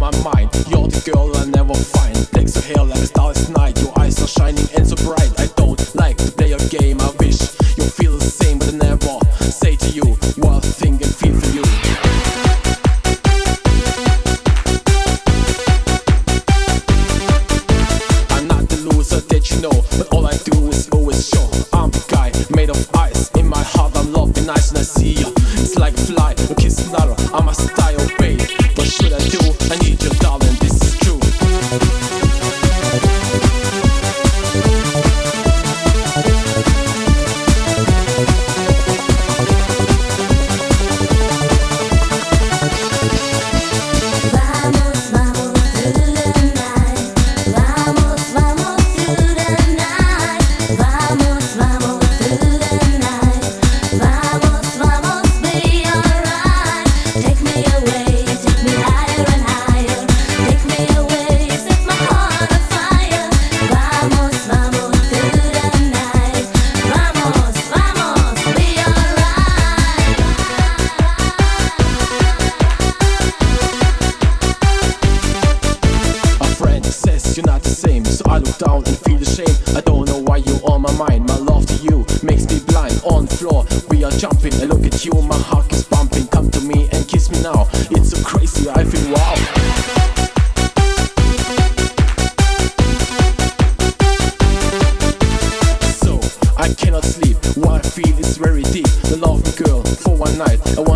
my mind. You're the girl I never find. Legs so hell like a starless night. Your eyes are shining and so bright. I don't like to play your game. I wish you feel the same, but I never say to you what I think and feel for you. I'm not the loser that you know, but all I do is always show I'm the guy made of ice. In my heart I'm loving nice and I see you. It's like a fly, a kiss another. I must die, obey. What should I do? I need your darling, this is true. You're not the same, so I look down and feel the shame. I don't know why you're on my mind. My love to you makes me blind. On the floor, we are jumping. I look at you, my heart is bumping. Come to me and kiss me now. It's so crazy, I feel wow. So, I cannot sleep. What I feel is very deep. The love me girl for one night. I want